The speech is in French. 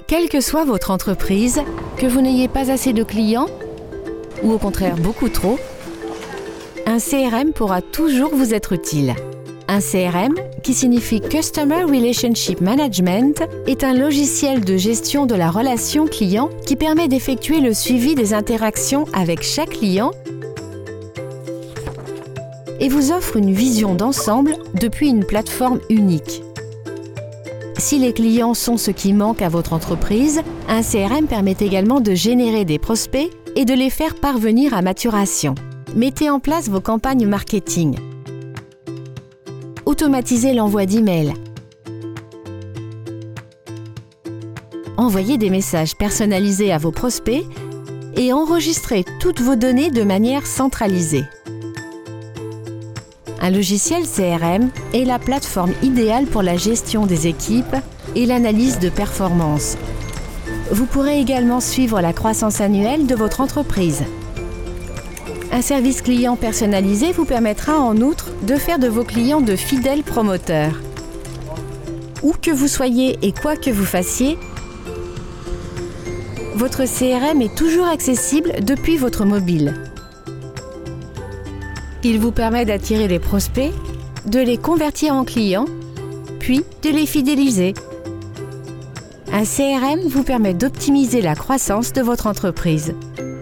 Quelle que soit votre entreprise, que vous n'ayez pas assez de clients ou au contraire beaucoup trop, un CRM pourra toujours vous être utile. Un CRM, qui signifie Customer Relationship Management, est un logiciel de gestion de la relation client qui permet d'effectuer le suivi des interactions avec chaque client et vous offre une vision d'ensemble depuis une plateforme unique. Si les clients sont ce qui manque à votre entreprise, un CRM permet également de générer des prospects et de les faire parvenir à maturation. Mettez en place vos campagnes marketing. Automatisez l'envoi d'emails. Envoyez des messages personnalisés à vos prospects et enregistrez toutes vos données de manière centralisée. Un logiciel CRM est la plateforme idéale pour la gestion des équipes et l'analyse de performance. Vous pourrez également suivre la croissance annuelle de votre entreprise. Un service client personnalisé vous permettra en outre de faire de vos clients de fidèles promoteurs. Où que vous soyez et quoi que vous fassiez, votre CRM est toujours accessible depuis votre mobile. Il vous permet d'attirer des prospects, de les convertir en clients, puis de les fidéliser. Un CRM vous permet d'optimiser la croissance de votre entreprise.